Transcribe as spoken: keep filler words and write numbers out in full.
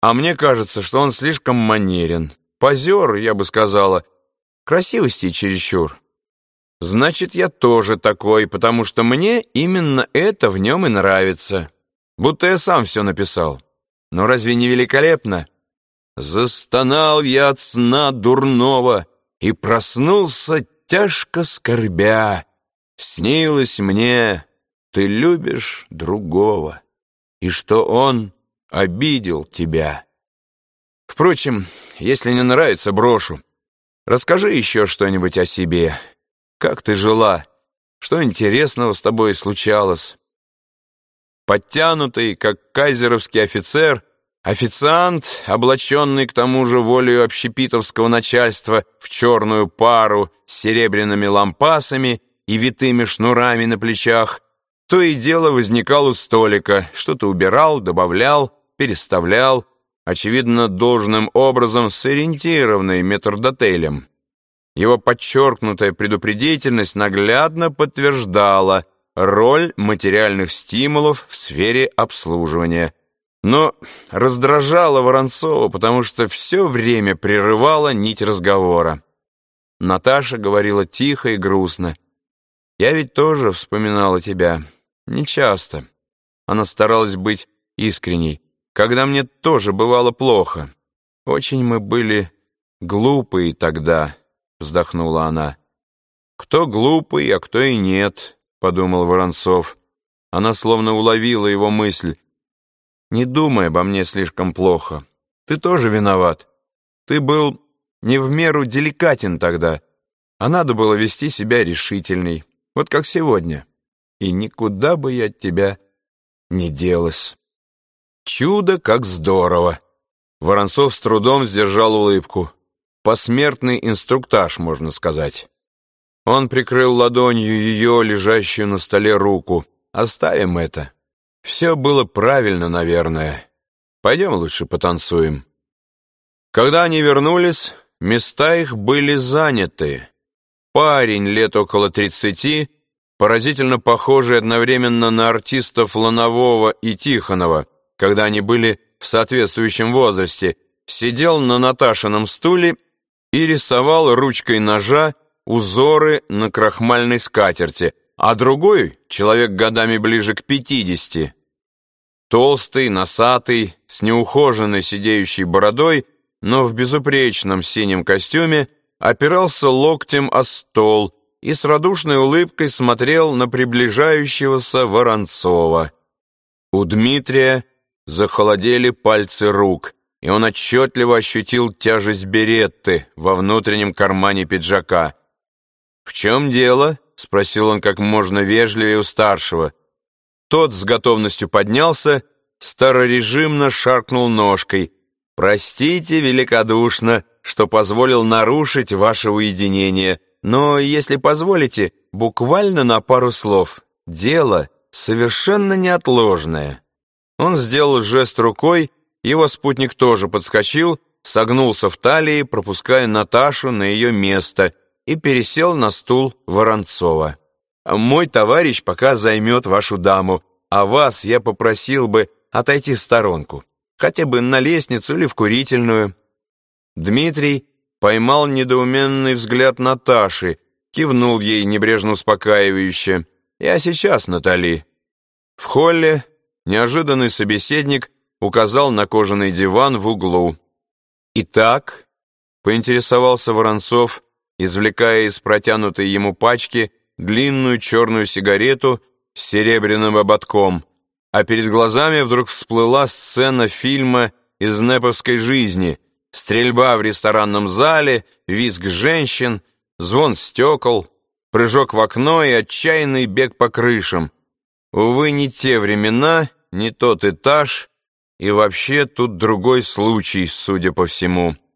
А мне кажется, что он слишком манерен. Позер, я бы сказала, красивости чересчур. Значит, я тоже такой, потому что мне именно это в нем и нравится. Будто я сам все написал. Но разве не великолепно? Застонал я от сна дурного и проснулся, тяжко скорбя. Снилось мне, ты любишь другого, и что он обидел тебя. Впрочем, если не нравится, брошу. Расскажи еще что-нибудь о себе. Как ты жила? Что интересного с тобой случалось? Подтянутый, как кайзеровский офицер, официант, облаченный к тому же волею общепитовского начальства в черную пару с серебряными лампасами и витыми шнурами на плечах, то и дело возникал у столика, что-то убирал, добавлял, переставлял, очевидно, должным образом сориентированный метрдотелем. Его подчеркнутая предупредительность наглядно подтверждала роль материальных стимулов в сфере обслуживания, но раздражала Воронцова, потому что все время прерывала нить разговора. Наташа говорила тихо и грустно. «Я ведь тоже вспоминала тебя. Нечасто». Она старалась быть искренней. «Когда мне тоже бывало плохо. Очень мы были глупые тогда», — вздохнула она. «Кто глупый, а кто и нет», — подумал Воронцов. Она словно уловила его мысль. «Не думай обо мне слишком плохо. Ты тоже виноват. Ты был не в меру деликатен тогда, а надо было вести себя решительней, вот как сегодня. И никуда бы я от тебя не делась». «Чудо, как здорово!» Воронцов с трудом сдержал улыбку. Посмертный инструктаж, можно сказать. Он прикрыл ладонью ее, лежащую на столе, руку. «Оставим это. Все было правильно, наверное. Пойдем лучше потанцуем». Когда они вернулись, места их были заняты. Парень лет около тридцати, поразительно похожий одновременно на артистов Ланового и Тихонова, когда они были в соответствующем возрасте, сидел на Наташином стуле и рисовал ручкой ножа узоры на крахмальной скатерти, а другой, человек годами ближе к пятидесяти, толстый, носатый, с неухоженной сидеющей бородой, но в безупречном синем костюме, опирался локтем о стол и с радушной улыбкой смотрел на приближающегося Воронцова. У Дмитрия захолодели пальцы рук, и он отчетливо ощутил тяжесть беретты во внутреннем кармане пиджака. «В чем дело?» — спросил он как можно вежливее у старшего. Тот с готовностью поднялся, старорежимно шаркнул ножкой. «Простите великодушно, что позволил нарушить ваше уединение, но, если позволите, буквально на пару слов. Дело совершенно неотложное». Он сделал жест рукой, его спутник тоже подскочил, согнулся в талии, пропуская Наташу на ее место, и пересел на стул Воронцова. «Мой товарищ пока займет вашу даму, а вас я попросил бы отойти в сторонку, хотя бы на лестницу или в курительную». Дмитрий поймал недоуменный взгляд Наташи, кивнул ей небрежно успокаивающе. «Я сейчас, Натали». В холле неожиданный собеседник указал на кожаный диван в углу. «Итак», — поинтересовался Воронцов, извлекая из протянутой ему пачки длинную черную сигарету с серебряным ободком, а перед глазами вдруг всплыла сцена фильма из нэповской жизни, стрельба в ресторанном зале, визг женщин, звон стекол, прыжок в окно и отчаянный бег по крышам. Увы, не те времена, не тот этаж, и вообще тут другой случай, судя по всему.